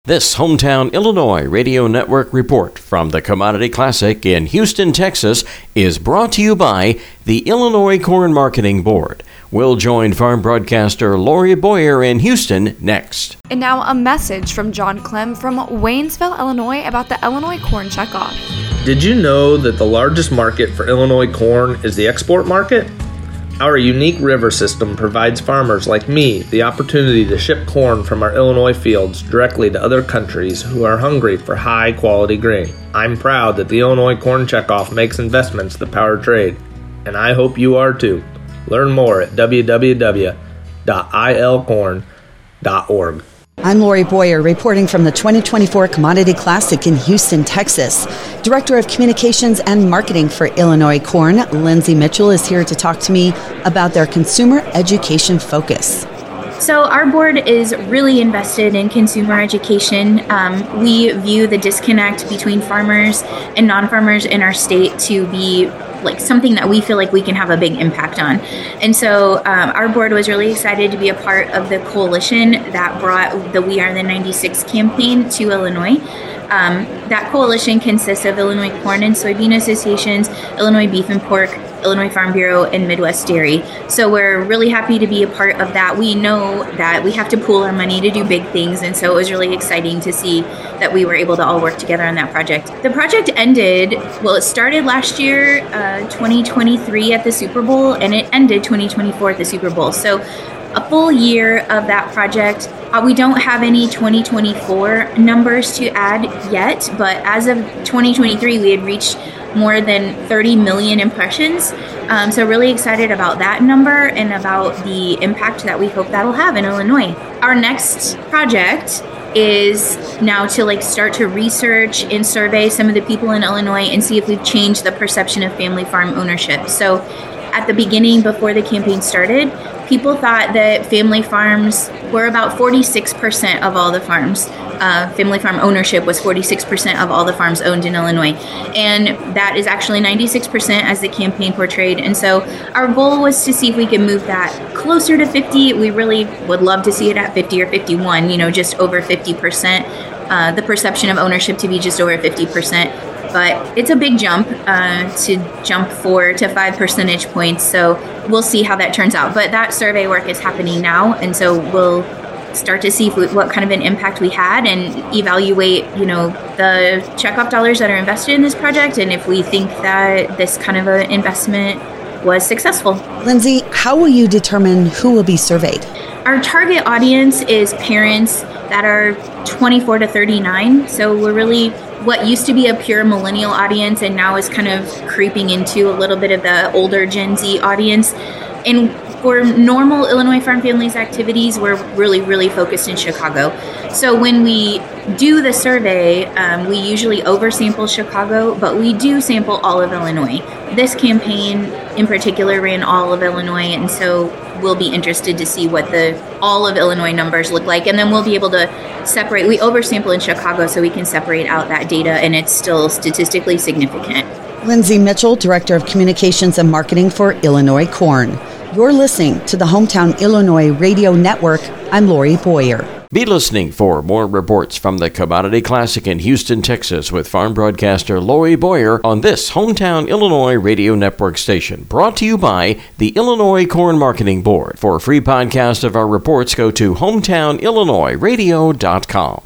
This Hometown Illinois Radio Network report from the Commodity Classic in Houston, Texas is brought to you by the Illinois Corn Marketing Board. We'll join farm broadcaster Lori Boyer in Houston next. And now a message from John Clem from Waynesville, Illinois about the Illinois Corn Checkoff. Did you know that the largest market for Illinois corn is the export market? Our unique river system provides farmers like me the opportunity to ship corn from our Illinois fields directly to other countries who are hungry for high-quality grain. I'm proud that the Illinois Corn Checkoff makes investments that power trade, and I hope you are too. Learn more at www.ilcorn.org. I'm Lori Boyer, reporting from the 2024 Commodity Classic in Houston, Texas. Director of Communications and Marketing for Illinois Corn, Lindsay Mitchell, is here to talk to me about their consumer education focus. So our board is really invested in consumer education. We view the disconnect between farmers and non-farmers in our state to be like something that we feel like we can have a big impact on. And so our board was really excited to be a part of the coalition that brought the We Are the 96 campaign to Illinois. That coalition consists of Illinois Corn and Soybean Associations, Illinois Beef and Pork, Illinois Farm Bureau, and Midwest Dairy. So we're really happy to be a part of that. We know that we have to pool our money to do big things, and so it was really exciting to see that we were able to all work together on that project. The project ended, it started last year, 2023 at the Super Bowl, and it ended 2024 at the Super Bowl. So a full year of that project. We don't have any 2024 numbers to add yet, but as of 2023, we had reached more than 30 million impressions. So really excited about that number and about the impact that we hope that'll have in Illinois. Our next project is now to start to research and survey some of the people in Illinois and see if we've changed the perception of family farm ownership. So at the beginning, before the campaign started, people thought that family farms were about 46% of all the farms. Family farm ownership was 46% of all the farms owned in Illinois. And that is actually 96% as the campaign portrayed. And so our goal was to see if we could move that closer to 50. We really would love to see it at 50 or 51, just over 50%. The perception of ownership to be just over 50%. But it's a big jump to jump 4 to 5 percentage points. So we'll see how that turns out. But that survey work is happening now. And so we'll start to see what kind of an impact we had and evaluate, the checkoff dollars that are invested in this project. And if we think that this kind of an investment was successful. Lindsay, how will you determine who will be surveyed? Our target audience is parents that are 24 to 39. So we're really what used to be a pure millennial audience and now is kind of creeping into a little bit of the older Gen Z audience. And for normal Illinois Farm Families activities, we're really, really focused in Chicago. So when we do the survey, we usually oversample Chicago, but we do sample all of Illinois. This campaign in particular ran all of Illinois, and so we'll be interested to see what the all of Illinois numbers look like, and then we'll be able to separate. We oversample in Chicago so we can separate out that data, and it's still statistically significant. Lindsay Mitchell, Director of Communications and Marketing for Illinois Corn. You're listening to the Hometown Illinois Radio Network. I'm Lori Boyer. Be listening for more reports from the Commodity Classic in Houston, Texas with farm broadcaster Lori Boyer on this Hometown Illinois Radio Network station, brought to you by the Illinois Corn Marketing Board. For a free podcast of our reports, go to hometownillinoisradio.com.